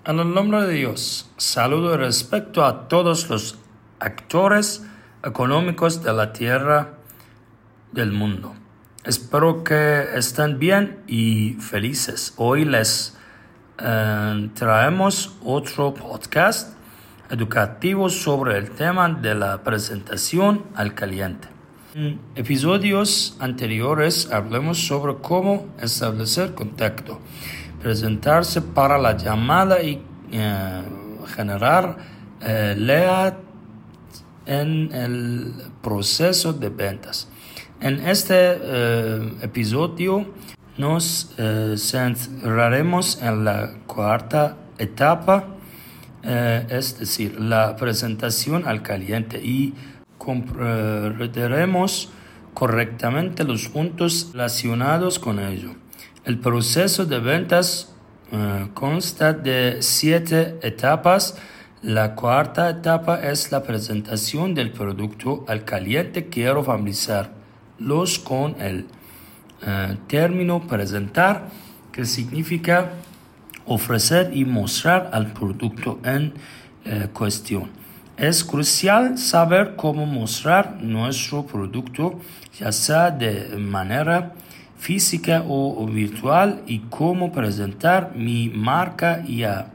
En el nombre de Dios, saludo y respeto a todos los actores económicos de la tierra del mundo. Espero que estén bien y felices. Hoy les traemos otro podcast educativo sobre el tema de la presentación al cliente. En episodios anteriores hablamos sobre cómo establecer contacto, presentarse para la llamada y generar lead en el proceso de ventas. En este episodio nos centraremos en la cuarta etapa, es decir, la presentación al cliente, y comprenderemos correctamente los puntos relacionados con ello. El proceso de ventas consta de 7 etapas. La cuarta etapa es la presentación del producto al cliente. Quiero familiarizarlos con el término presentar, que significa ofrecer y mostrar al producto en cuestión. Es crucial saber cómo mostrar nuestro producto, ya sea de manera física o virtual, y cómo presentar mi marca y a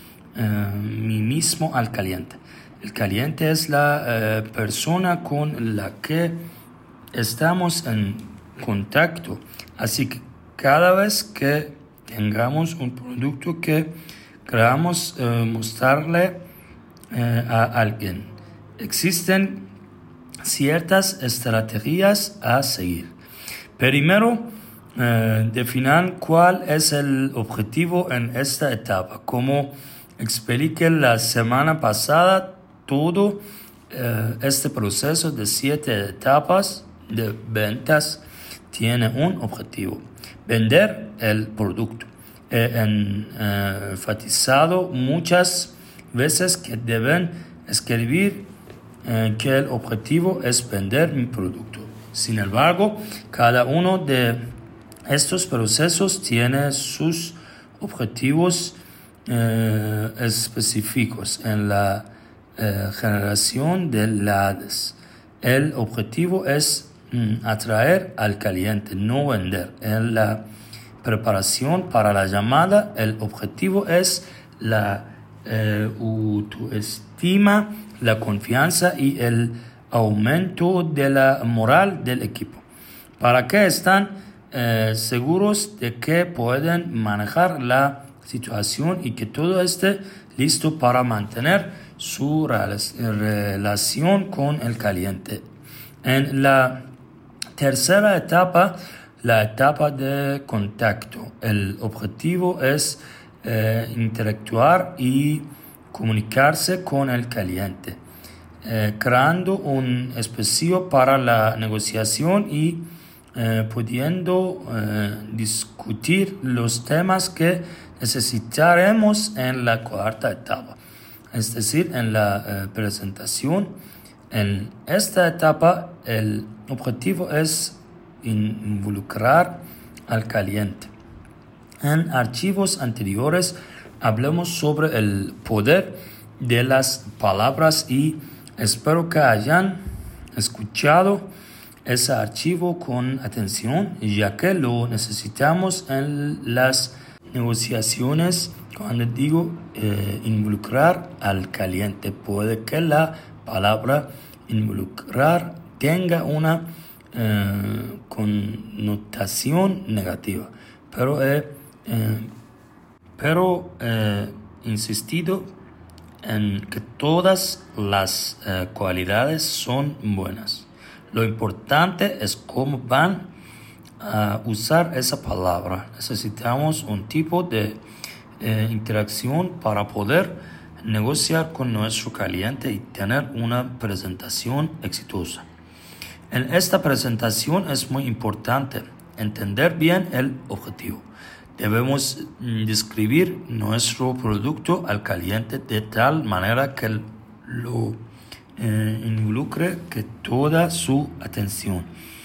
mí mismo al cliente. El cliente es la persona con la que estamos en contacto, así que cada vez que tengamos un producto que queramos mostrarle a alguien, existen ciertas estrategias a seguir. Primero, definan cuál es el objetivo en esta etapa. Como expliqué la semana pasada, todo este proceso de 7 etapas de ventas tiene un objetivo: vender el producto. He enfatizado muchas veces que deben escribir que el objetivo es vender mi producto. Sin embargo, cada uno de estos procesos tiene sus objetivos específicos. En la generación de leads, el objetivo es atraer al cliente, no vender. En la preparación para la llamada, el objetivo es la autoestima, la confianza y el aumento de la moral del equipo, para que están seguros de que pueden manejar la situación y que todo esté listo para mantener su relación con el cliente. En la tercera etapa, la etapa de contacto, el objetivo es interactuar y comunicarse con el cliente, creando un espacio para la negociación y pudiendo discutir los temas que necesitaremos en la cuarta etapa, es decir, en la presentación. En esta etapa, el objetivo es involucrar al cliente. En archivos anteriores hablamos sobre el poder de las palabras y espero que hayan escuchado ese archivo con atención, ya que lo necesitamos en las negociaciones. Cuando digo involucrar al cliente, puede que la palabra involucrar tenga una connotación negativa, pero he insistido en que todas las cualidades son buenas. Lo importante es cómo van a usar esa palabra. Necesitamos un tipo de interacción para poder negociar con nuestro cliente y tener una presentación exitosa. En esta presentación es muy importante entender bien el objetivo. Debemos describir nuestro producto al cliente de tal manera que lo involucre que toda su atención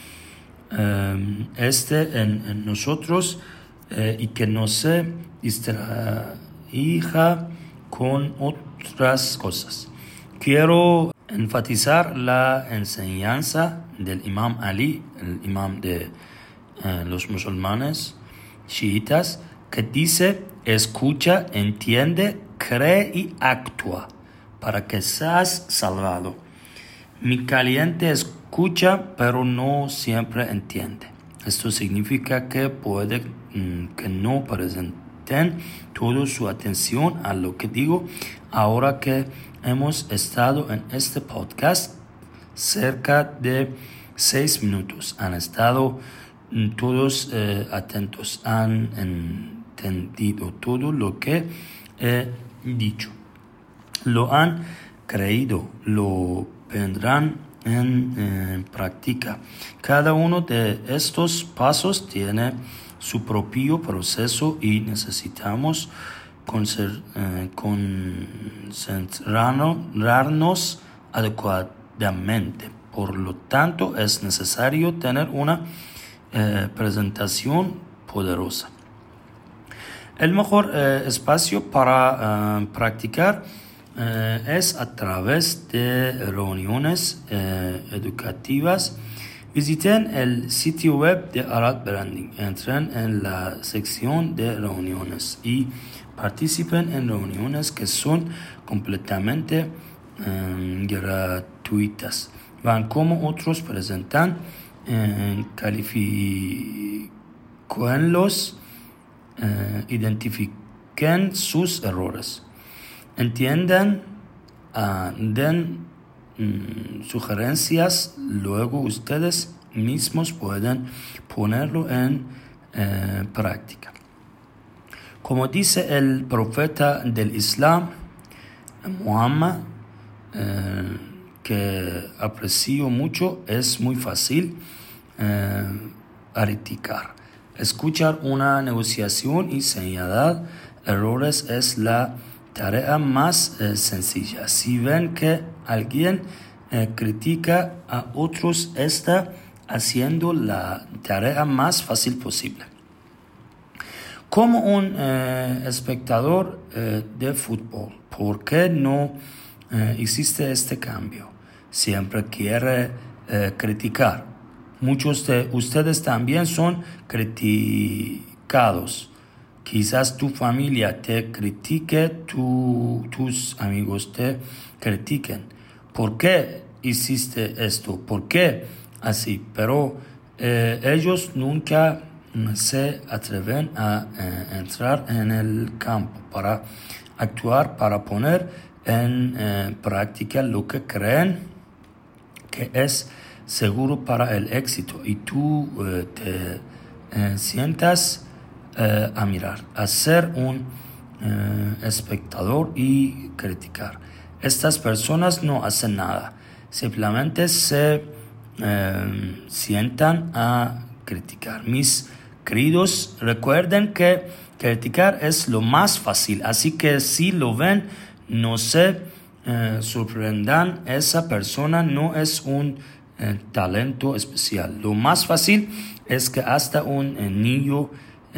esté en nosotros y que no se distraiga con otras cosas. Quiero enfatizar la enseñanza del Imam Ali, el imam de los musulmanes chiitas, que dice: escucha, entiende, cree y actúa para que seas salvado. Mi cliente escucha, pero no siempre entiende. Esto significa que puede que no presenten toda su atención a lo que digo. Ahora que hemos estado en este podcast cerca de 6 minutos, han estado todos atentos, han entendido todo lo que he dicho, lo han creído, lo pondrán en práctica. Cada uno de estos pasos tiene su propio proceso y necesitamos concentrarnos adecuadamente. Por lo tanto, es necesario tener una presentación poderosa. El mejor espacio para practicar es a través de reuniones educativas. Visiten el sitio web de Arad Branding, entren en la sección de reuniones y participen en reuniones que son completamente gratuitas. Van como otros presentan, califíquenlos, identifiquen sus errores. Entiendan, den sugerencias, luego ustedes mismos pueden ponerlo en práctica. Como dice el profeta del Islam, Muhammad, que aprecio mucho, es muy fácil criticar. Escuchar una negociación y señalar errores es la tarea más sencilla. Si ven que alguien critica a otros, está haciendo la tarea más fácil posible. Como un espectador de fútbol, ¿por qué no existe este cambio? Siempre quiere criticar. Muchos de ustedes también son criticados. Quizás tu familia te critique, tus amigos te critiquen. ¿Por qué hiciste esto? ¿Por qué así? Pero ellos nunca se atreven a entrar en el campo para actuar, para poner en práctica lo que creen que es seguro para el éxito. Y tú te sientas a mirar, a ser un espectador y criticar. Estas personas no hacen nada, simplemente se sientan a criticar. Mis queridos, recuerden que criticar es lo más fácil, así que si lo ven, no se sorprendan. Esa persona no es un talento especial. Lo más fácil es que hasta un niño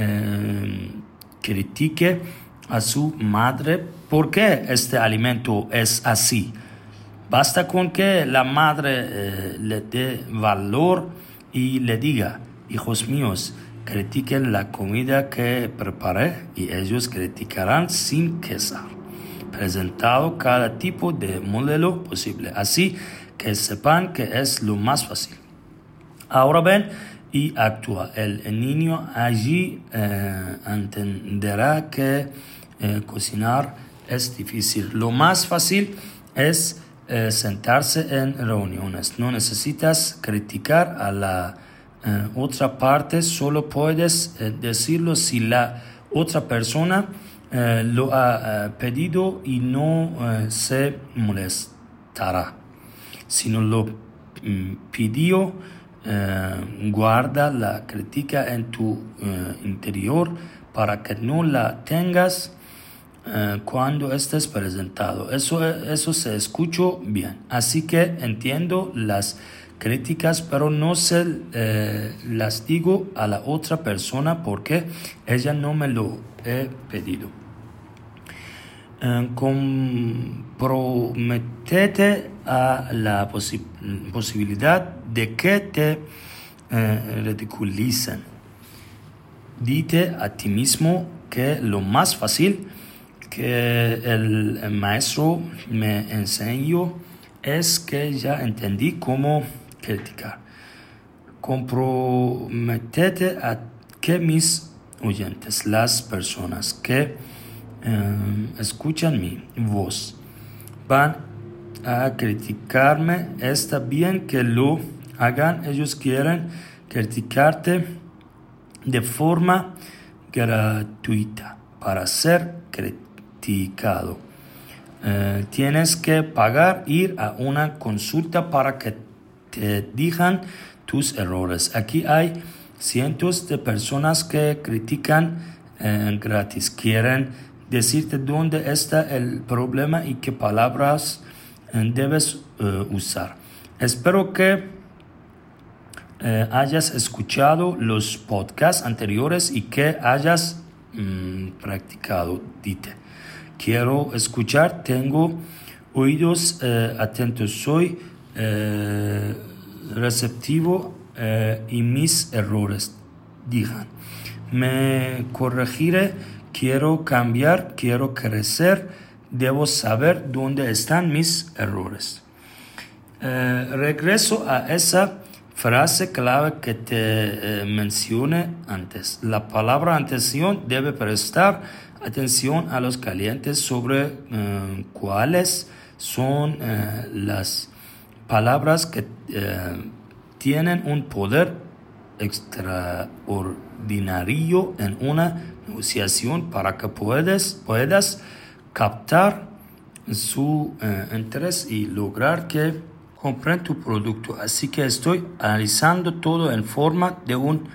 critique a su madre. ¿Por qué este alimento es así? Basta con que la madre le dé valor y le diga: hijos míos, critiquen la comida que preparé, y ellos criticarán sin cesar, presentado cada tipo de modelo posible, así que sepan que es lo más fácil. Ahora ven y actúa. El niño allí entenderá que cocinar es difícil. Lo más fácil es sentarse en reuniones. No necesitas criticar a la otra parte, solo puedes decirlo si la otra persona lo ha pedido y no se molestará. Si no lo pidió, guarda la crítica en tu interior para que no la tengas cuando estés presentado. Eso se escuchó bien. Así que entiendo las críticas, pero no se las digo a la otra persona porque ella no me lo he pedido. Comprométete a la posibilidad de que te ridiculicen. Dite a ti mismo que lo más fácil que el maestro me enseñó es que ya entendí cómo criticar. Comprométete a que mis oyentes, las personas que escuchan mi voz, van a criticarme. Está bien que lo hagan. Ellos quieren criticarte de forma gratuita para ser criticado. Tienes que pagar, ir a una consulta para que te digan tus errores. Aquí hay cientos de personas que critican gratis. Quieren decirte dónde está el problema y qué palabras debes usar. Espero que hayas escuchado los podcasts anteriores y que hayas practicado. Dite: quiero escuchar, tengo oídos atentos, soy receptivo y mis errores. Digan: me corregiré, quiero cambiar, quiero crecer, debo saber dónde están mis errores. Regreso a esa frase clave que te mencioné antes. La palabra atención debe prestar atención a los clientes sobre cuáles son las palabras que tienen un poder extraordinario en una negociación para que puedas captar su interés y lograr que compren tu producto. Así que estoy analizando todo en forma de un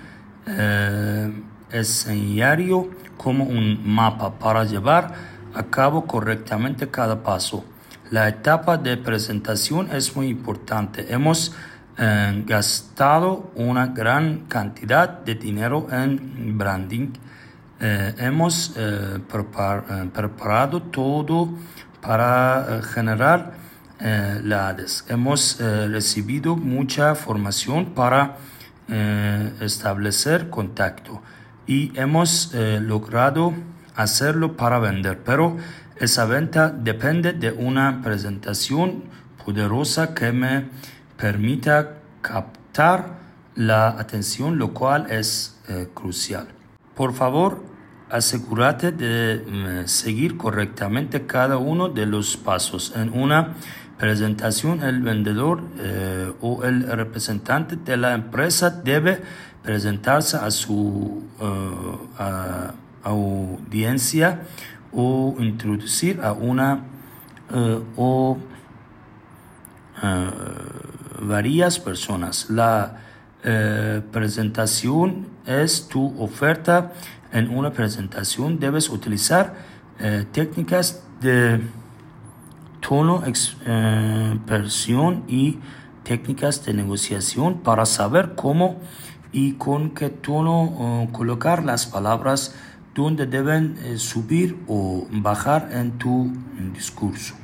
escenario, como un mapa, para llevar a cabo correctamente cada paso. La etapa de presentación es muy importante. Hemos gastado una gran cantidad de dinero en branding. Hemos preparado todo para generar leads. Hemos recibido mucha formación para establecer contacto y hemos logrado hacerlo para vender, pero esa venta depende de una presentación poderosa que me permita captar la atención, lo cual es crucial. Por favor, asegúrate de seguir correctamente cada uno de los pasos. En una presentación, el vendedor o el representante de la empresa debe presentarse a su audiencia o introducir a una o varias personas. La presentación es tu oferta. En una presentación debes utilizar técnicas de tono, expresión y técnicas de negociación para saber cómo y con qué tono colocar las palabras, donde deben subir o bajar en tu discurso.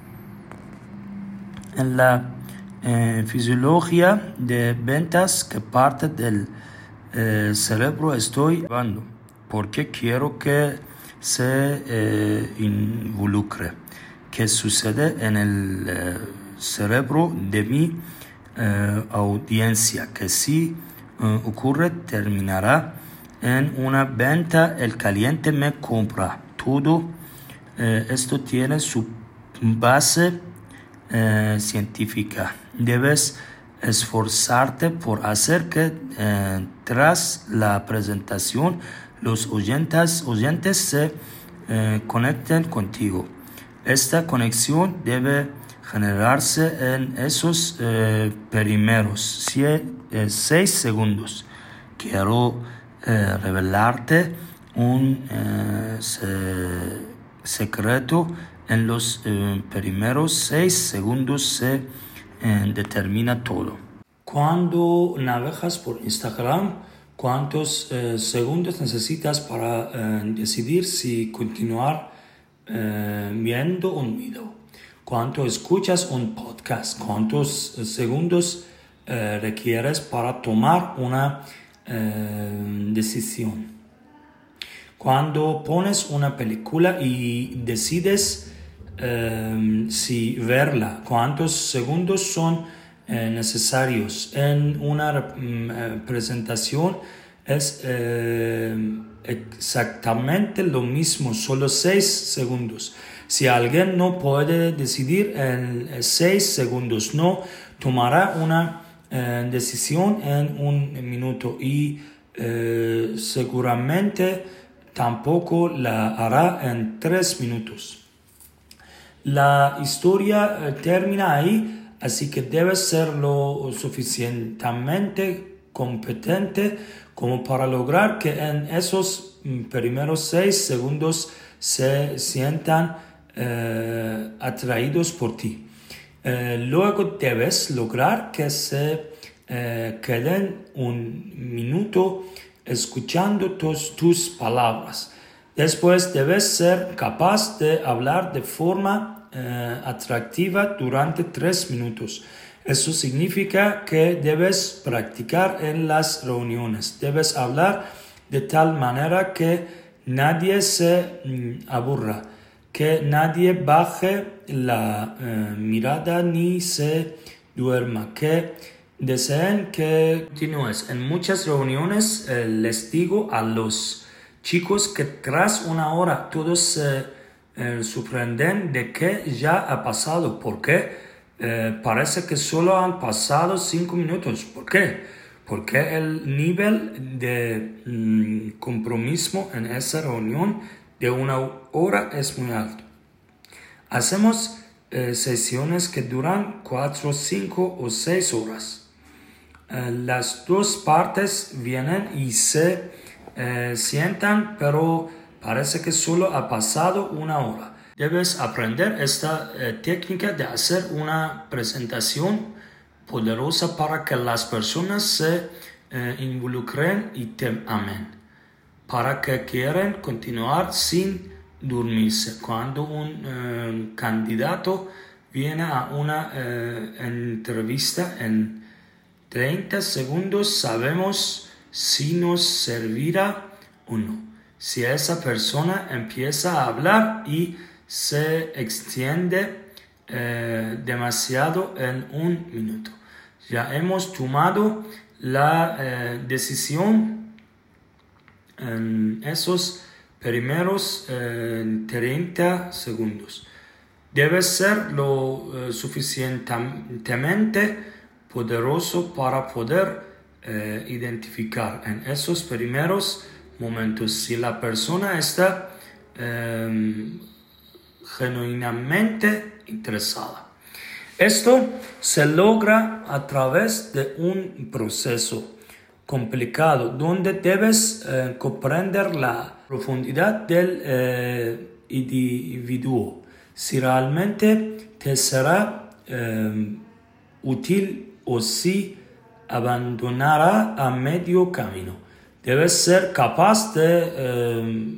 En la fisiología de ventas, que parte del cerebro, estoy hablando porque quiero que se involucre. ¿Qué sucede en el cerebro de mi audiencia? Que si ocurre, terminará en una venta. El cliente me compra. Todo esto tiene su base científica. Debes esforzarte por hacer que tras la presentación los oyentes se conecten contigo. Esta conexión debe generarse en esos primeros 6 segundos. Quiero revelarte un secreto. En los primeros 6 segundos se determina todo. Cuando navegas por Instagram, ¿cuántos segundos necesitas para decidir si continuar viendo un video, cuánto escuchas un podcast, cuántos segundos requieres para tomar una decisión. Cuando pones una película y decides si verla, cuántos segundos son necesarios. En una presentación es exactamente lo mismo, solo 6 segundos. Si alguien no puede decidir en 6 segundos, no tomará una decisión en 1 minuto y seguramente tampoco la hará en 3 minutos. La historia termina ahí, así que debes ser lo suficientemente competente como para lograr que en esos primeros 6 segundos se sientan atraídos por ti. Luego debes lograr que se queden 1 minuto escuchando tus palabras. Después debes ser capaz de hablar de forma atractiva durante 3 minutos. Eso significa que debes practicar en las reuniones. Debes hablar de tal manera que nadie se aburra, que nadie baje la mirada ni se duerma, que deseen que continúes. En muchas reuniones les digo a los chicos que tras 1 hora todos se sorprenden de que ya ha pasado. ¿Por qué? Parece que solo han pasado 5 minutos. ¿Por qué? Porque el nivel de compromiso en esa reunión de 1 hora es muy alto. Hacemos sesiones que duran 4, 5 o 6 horas. Las dos partes vienen y se sientan, pero parece que solo ha pasado 1 hora. Debes aprender esta técnica de hacer una presentación poderosa para que las personas se involucren y te amen, para que quieran continuar sin dormirse. Cuando un candidato viene a una entrevista en 30 segundos, sabemos si nos servirá o no. Si esa persona empieza a hablar y se extiende demasiado en 1 minuto, ya hemos tomado la decisión en esos primeros 30 segundos. Debes ser lo suficientemente poderoso para poder identificar en esos primeros momentos si la persona está genuinamente interesada. Esto se logra a través de un proceso complicado donde debes comprender la profundidad del individuo, si realmente te será útil o si abandonará a medio camino. Debes ser capaz de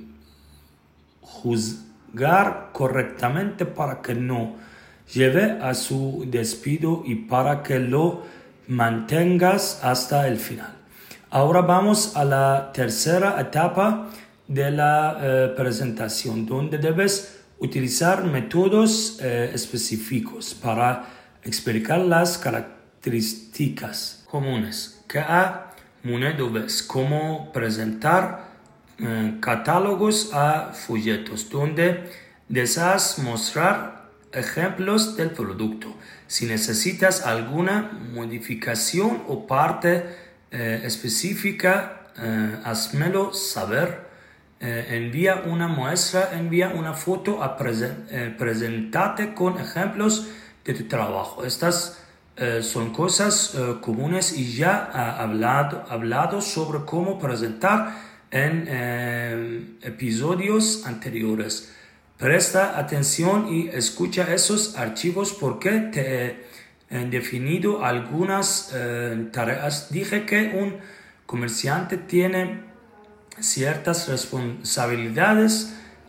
juzgar correctamente para que no lleve a su despido y para que lo mantengas hasta el final. Ahora vamos a la tercera etapa de la presentación, donde debes utilizar métodos específicos para explicar las características comunes que a menudo ves, como presentar catálogos a folletos, donde deseas mostrar ejemplos del producto. Si necesitas alguna modificación o parte específica, házmelo saber. Envía una muestra, envía una foto, presentate con ejemplos de tu trabajo. Estas son cosas comunes y ya ha hablado sobre cómo presentar en episodios anteriores. Presta atención y escucha esos archivos porque te he definido algunas tareas. Dije que un comerciante tiene ciertas responsabilidades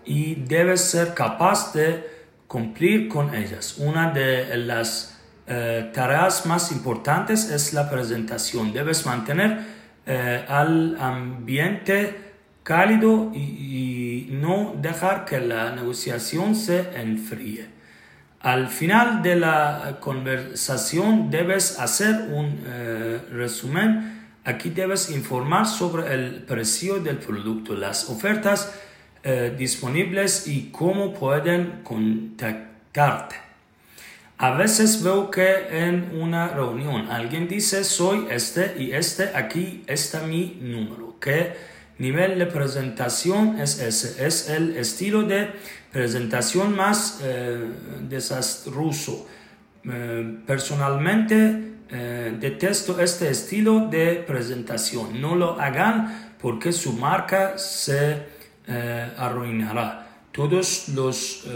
y debes ser capaz de cumplir con ellas. Una de las tareas más importantes es la presentación. Debes mantener al ambiente cálido y no dejar que la negociación se enfríe. Al final de la conversación debes hacer un resumen. Aquí debes informar sobre el precio del producto, las ofertas disponibles y cómo pueden contactarte. A veces veo que en una reunión alguien dice soy este y este, aquí está mi número. ¿Qué nivel de presentación es ese? Es el estilo de presentación más desastroso. Personalmente detesto este estilo de presentación. No lo hagan porque su marca se arruinará. Todos los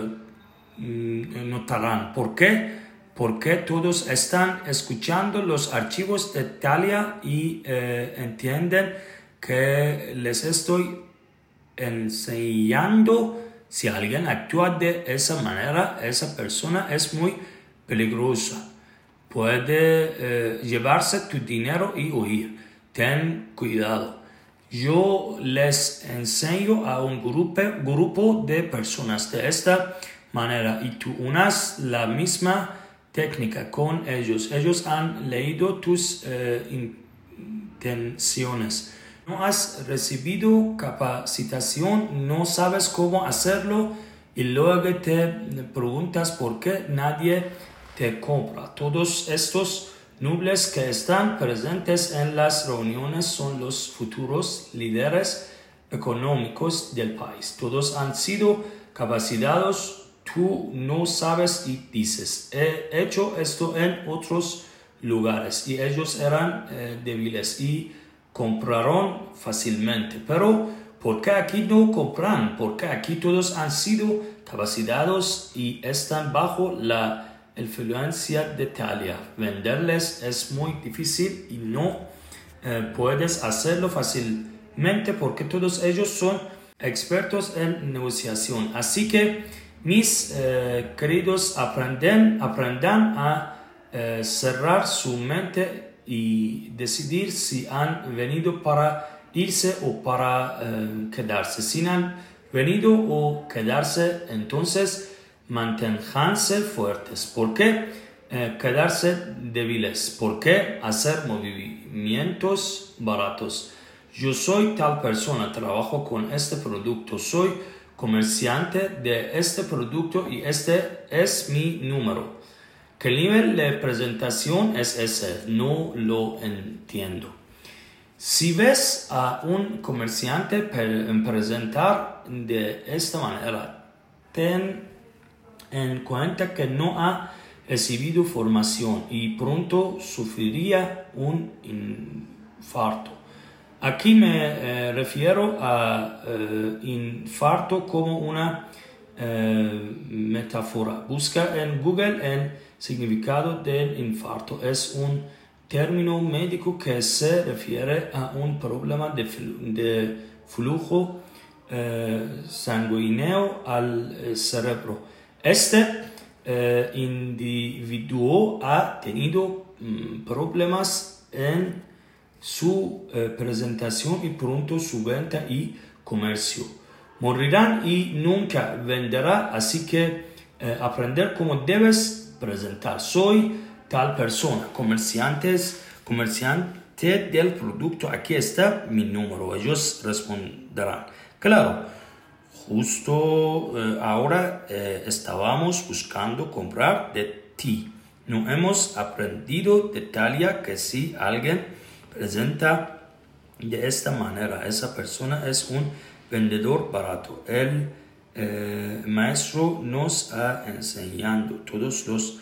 notarán. ¿Por qué? Porque todos están escuchando los archivos de Talia y entienden que les estoy enseñando. Si alguien actúa de esa manera, esa persona es muy peligrosa. Puede llevarse tu dinero y huir. Ten cuidado. Yo les enseño a un grupo de personas de esta manera y tú unas la misma técnica con ellos. Ellos han leído tus intenciones. No has recibido capacitación, no sabes cómo hacerlo y luego te preguntas por qué nadie te compra. Todos estos nobles que están presentes en las reuniones son los futuros líderes económicos del país. Todos han sido capacitados. Tú no sabes y dices, he hecho esto en otros lugares y ellos eran débiles y compraron fácilmente. Pero ¿por qué aquí no compran? Porque aquí todos han sido capacitados y están bajo la influencia de Talia. Venderles es muy difícil y no puedes hacerlo fácilmente porque todos ellos son expertos en negociación. Así que mis queridos, aprendan a cerrar su mente y decidir si han venido para irse o para quedarse. Si han venido o quedarse, entonces manténganse fuertes. ¿Por qué quedarse débiles? ¿Por qué hacer movimientos baratos? Yo soy tal persona, trabajo con este producto, soy comerciante de este producto y este es mi número. ¿Qué nivel de presentación es ese? No lo entiendo. Si ves a un comerciante presentar de esta manera, ten en cuenta que no ha recibido formación y pronto sufriría un infarto. Aquí me refiero a infarto como una metáfora. Busca en Google el significado del infarto. Es un término médico que se refiere a un problema de flujo sanguíneo al cerebro. Este individuo ha tenido problemas en su presentación y pronto su venta y comercio. Morirán y nunca venderá, así que aprender cómo debes presentar. Soy tal persona, comerciante del producto, aquí está mi número. Ellos responderán. Claro, justo ahora estábamos buscando comprar de ti. No hemos aprendido de Talia que si alguien presenta de esta manera, esa persona es un vendedor barato. El maestro nos ha enseñado todos los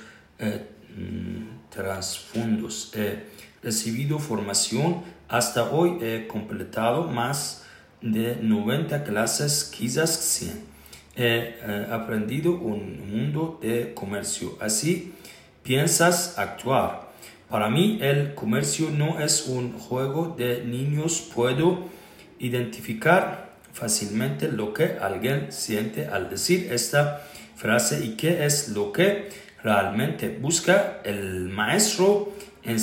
trasfondos. He recibido formación. Hasta hoy he completado más de 90 clases, quizás 100. He aprendido un mundo de comercio. Así piensas actuar. Para mí el comercio no es un juego de niños. Puedo identificar fácilmente lo que alguien siente al decir esta frase y qué es lo que realmente busca. El maestro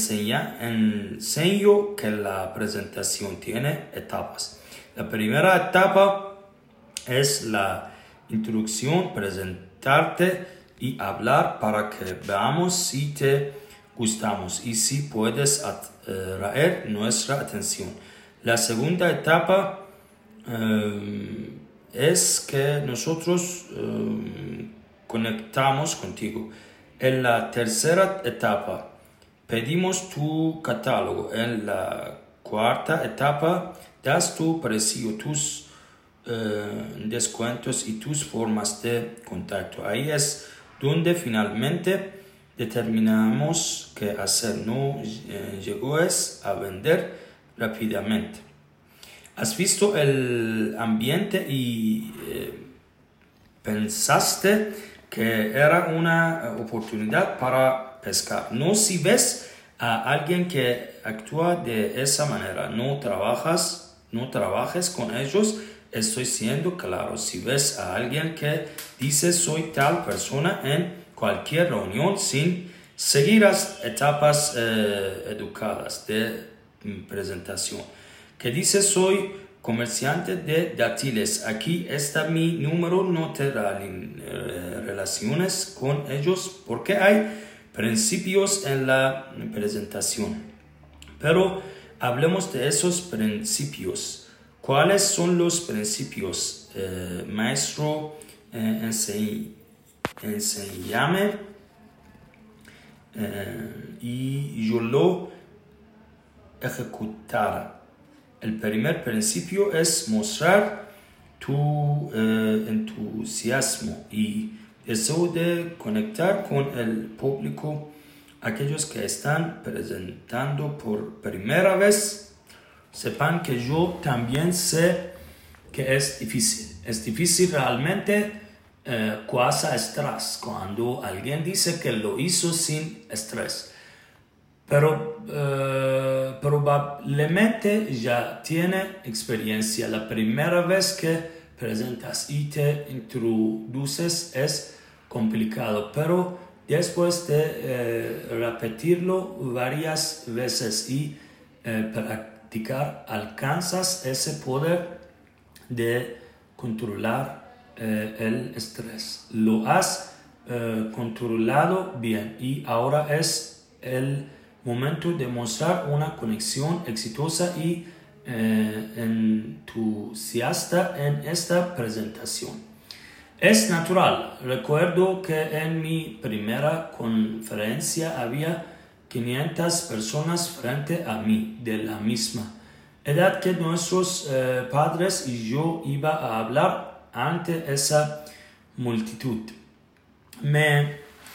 enseñó que la presentación tiene etapas. La primera etapa es la introducción, presentarte y hablar para que veamos si te gustamos y si puedes atraer nuestra atención. La segunda etapa es que nosotros conectamos contigo. En la tercera etapa pedimos tu catálogo. En la cuarta etapa das tu precio, tus descuentos y tus formas de contacto. Ahí es donde finalmente determinamos qué hacer. No llegues a vender rápidamente. Has visto el ambiente y pensaste que era una oportunidad para pescar. No, si ves a alguien que actúa de esa manera, no trabajes con ellos. Estoy siendo claro. Si ves a alguien que dice soy tal persona en cualquier reunión sin seguir las etapas educadas de presentación, que dice soy comerciante de dátiles, aquí está mi número, no te relaciones con ellos porque hay principios en la presentación. Pero hablemos de esos principios. ¿Cuáles son los principios? Maestro, enséñame y yo lo ejecutaré. El primer principio es mostrar tu entusiasmo y deseo de conectar con el público. Aquellos que están presentando por primera vez, sepan que yo también sé que es difícil. Es difícil realmente causa estrés cuando alguien dice que lo hizo sin estrés. Pero probablemente ya tiene experiencia. La primera vez que presentas y te introduces es complicado, pero después de repetirlo varias veces y practicar, alcanzas ese poder de controlar el estrés. Lo has controlado bien y ahora es el momento de mostrar una conexión exitosa y entusiasta en esta presentación. Es natural. Recuerdo que en mi primera conferencia había 500 personas frente a mí, de la misma edad que nuestros padres, y yo iba a hablar ante esa multitud. Me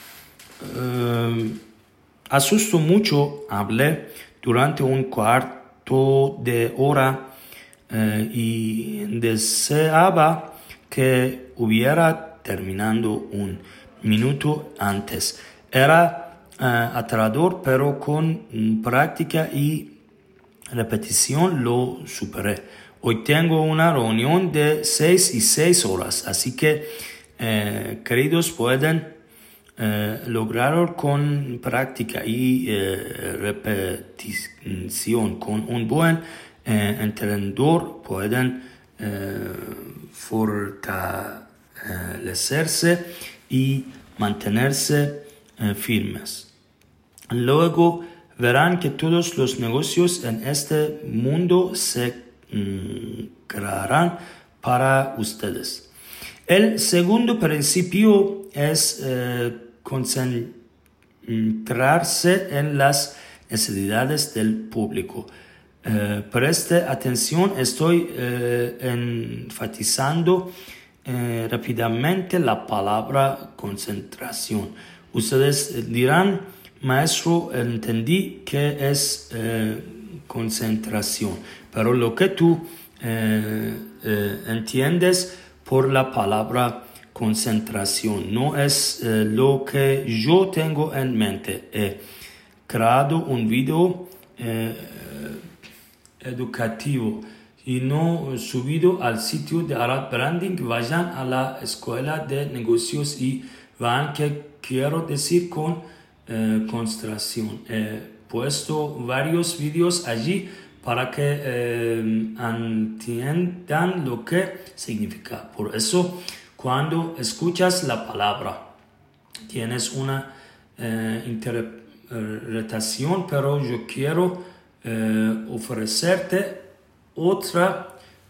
asustó mucho, hablé durante un cuarto de hora y deseaba que hubiera terminado un minuto antes. Era aterrador, pero con práctica y repetición lo superé. Hoy tengo una reunión de 6 horas, así que queridos, pueden lograrlo con práctica y repetición. Con un buen entrenador pueden fortalecerse y mantenerse firmes. Luego verán que todos los negocios en este mundo se crearán para ustedes. El segundo principio es concentrarse en las necesidades del público. Preste atención, estoy enfatizando rápidamente la palabra concentración. Ustedes dirán, maestro, entendí que es concentración, pero lo que tú entiendes por la palabra concentración no es lo que yo tengo en mente. He creado un video educativo y no subido al sitio de Arad Branding, vayan a la escuela de negocios y vean qué quiero decir con concentración. He puesto varios vídeos allí para que entiendan lo que significa. Por eso, cuando escuchas la palabra, tienes una interpretación, pero yo quiero ofrecerte otra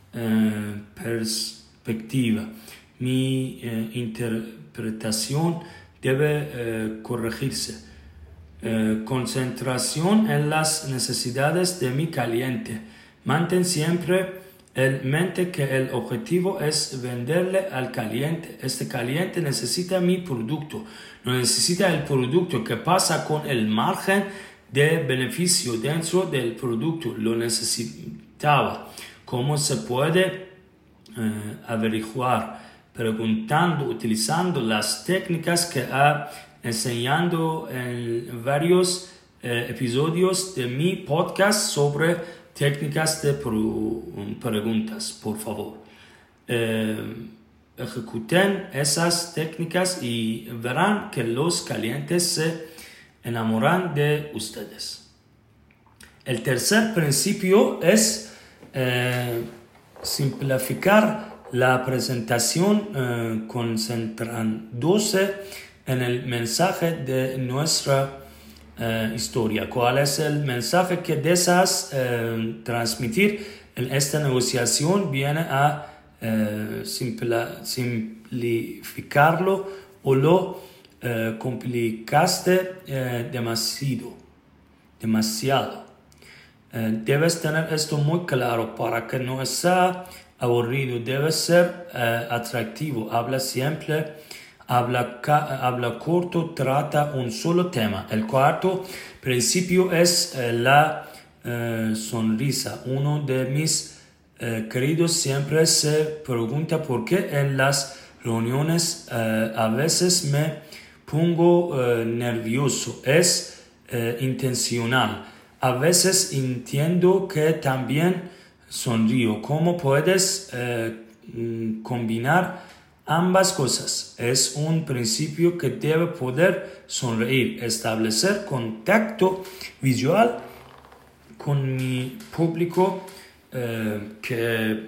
perspectiva. Mi interpretación debe corregirse. Concentración en las necesidades de mi cliente. Mantén siempre en mente que el objetivo es venderle al cliente. Este cliente necesita mi producto, no necesita el producto. ¿Qué pasa con el margen de beneficio dentro del producto? Lo necesitaba. ¿Cómo se puede averiguar? Preguntando, utilizando las técnicas que ha enseñado en varios episodios de mi podcast sobre técnicas de preguntas. Por favor, ejecuten esas técnicas y verán que los clientes se enamoran de ustedes. El tercer principio es simplificar la presentación concentrándose en el mensaje de nuestra historia. ¿Cuál es el mensaje que deseas transmitir en esta negociación? Viene a simplificarlo o lo complicaste demasiado. Debes tener esto muy claro para que no sea aburrido. Debe ser atractivo. Habla siempre, habla corto, trata un solo tema. El cuarto principio es la sonrisa. Uno de mis queridos siempre se pregunta por qué en las reuniones a veces me pongo nervioso. Es intencional. A veces entiendo que también sonrío. ¿Cómo puedes combinar ambas cosas? Es un principio que debe poder sonreír, establecer contacto visual con mi público, que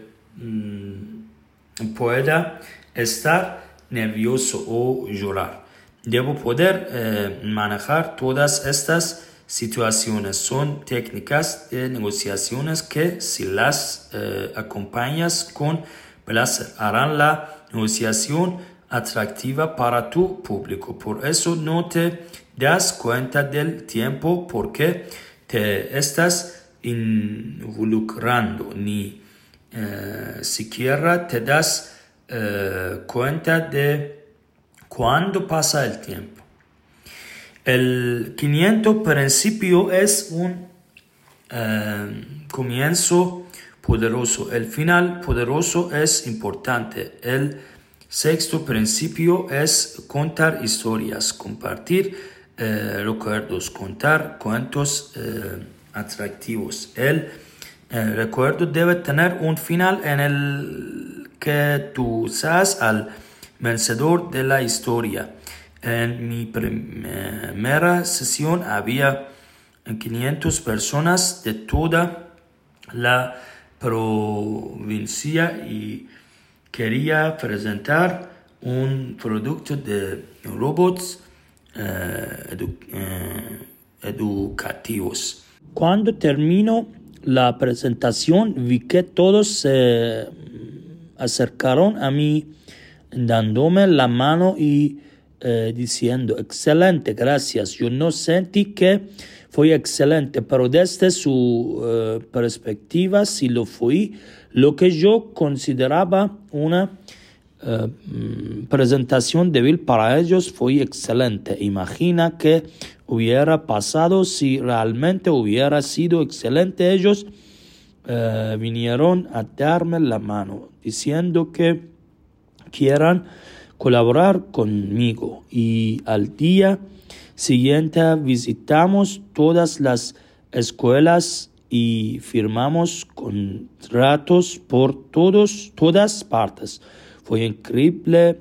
pueda estar nervioso o llorar. Debo poder manejar todas estas situaciones. Son técnicas de negociaciones que, si las acompañas con placer, harán la negociación atractiva para tu público. Por eso no te das cuenta del tiempo porque te estás involucrando, ni siquiera te das cuenta de cuándo pasa el tiempo. El quinto principio es un comienzo poderoso. El final poderoso es importante. El sexto principio es contar historias, compartir recuerdos, contar cuentos atractivos. El recuerdo debe tener un final en el que tú seas al vencedor de la historia. En mi primera sesión había 500 personas de toda la provincia y quería presentar un producto de robots educativos. Cuando terminó la presentación, vi que todos se acercaron a mí dándome la mano y diciendo: excelente, gracias. Yo no sentí que fue excelente, pero desde su perspectiva sí lo fui. Lo que yo consideraba una presentación débil para ellos fue excelente. Imagina qué hubiera pasado si realmente hubiera sido excelente. Ellos vinieron a darme la mano diciendo que quieran colaborar conmigo, y al día siguiente visitamos todas las escuelas y firmamos contratos por todas partes. Fue increíble.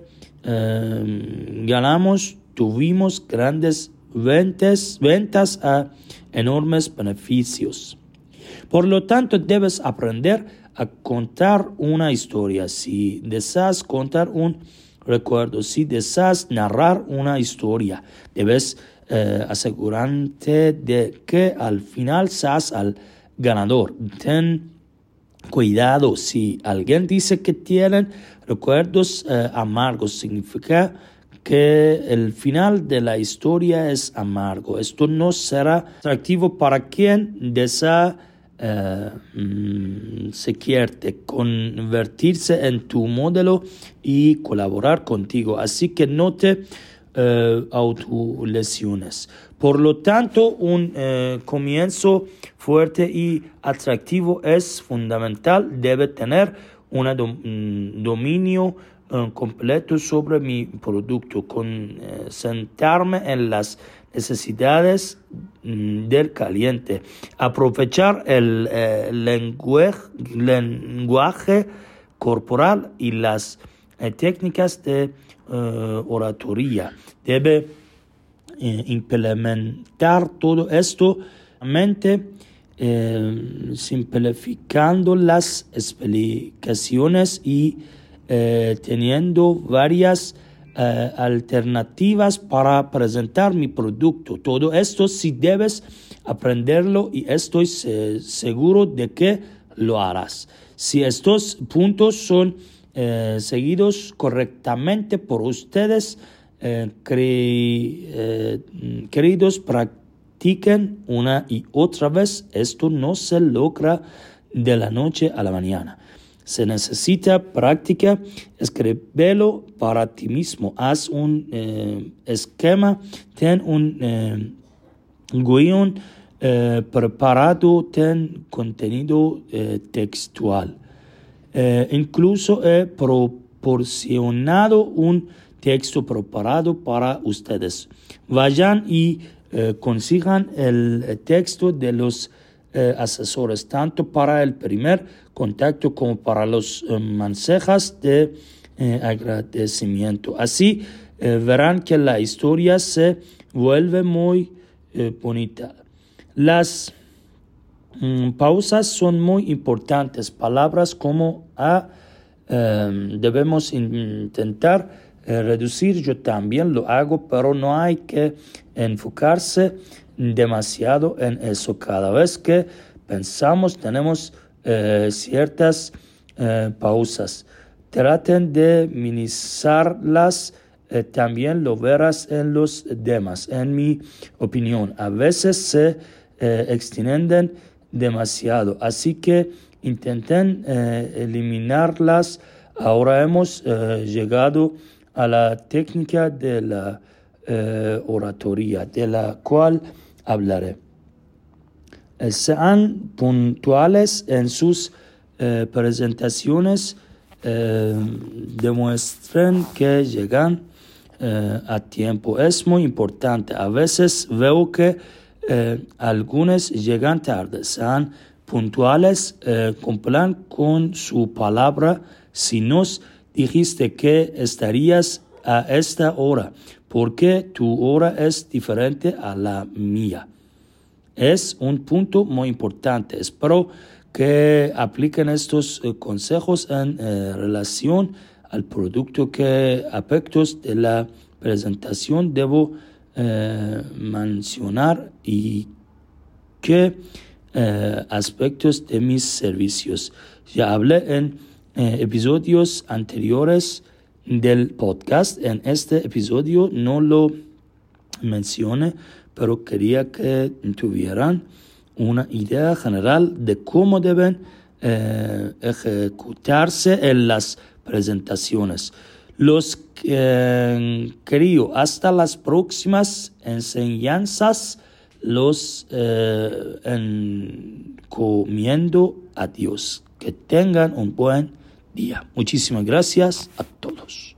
Tuvimos grandes ventas a enormes beneficios. Por lo tanto, debes aprender a contar una historia. Si deseas contar un recuerdo, si deseas narrar una historia, debes asegurarte de que al final seas el ganador. Ten cuidado, si alguien dice que tienen recuerdos amargos, significa que el final de la historia es amargo. Esto no será atractivo para quien desea se quiere convertirse en tu modelo y colaborar contigo. Así que no te autolesiones. Por lo tanto, un comienzo fuerte y atractivo es fundamental. Debe tener un dominio completo sobre mi producto, concentrarme en las necesidades del cliente, aprovechar el lenguaje corporal y las técnicas de oratoria. Debe implementar todo esto simplificando las explicaciones y teniendo varias alternativas para presentar mi producto. Todo esto sí debes aprenderlo y estoy seguro de que lo harás. Si estos puntos son seguidos correctamente por ustedes, queridos, practiquen una y otra vez. Esto no se logra de la noche a la mañana. Se necesita práctica. Escríbelo para ti mismo. Haz un esquema. Ten un guión preparado. Ten contenido textual. Incluso he proporcionado un texto preparado para ustedes. Vayan y consigan el texto de los asesores, tanto para el primer contacto como para los mensajes de agradecimiento. Así verán que la historia se vuelve muy bonita. Las pausas son muy importantes. Palabras como debemos intentar reducir. Yo también lo hago, pero no hay que enfocarse demasiado en eso. Cada vez que pensamos tenemos ciertas pausas. Traten de minimizarlas. También lo verás en los demás. En mi opinión, a veces se extienden demasiado, así que intenten eliminarlas. Ahora hemos llegado a la técnica de la oratoria, de la cual hablaré. Sean puntuales en sus presentaciones. Demuestren que llegan a tiempo. Es muy importante. A veces veo que algunos llegan tarde. Sean puntuales, cumplan con su palabra. Si nos dijiste que estarías a esta hora, porque tu hora es diferente a la mía. Es un punto muy importante. Espero que apliquen estos consejos en relación al producto. ¿Qué aspectos de la presentación debo mencionar y qué aspectos de mis servicios? Ya hablé en episodios anteriores del podcast. En este episodio no lo mencioné, pero quería que tuvieran una idea general de cómo deben ejecutarse en las presentaciones. Los querido, hasta las próximas enseñanzas. Los encomiendo a Dios. Que tengan un buen día. Muchísimas gracias a todos.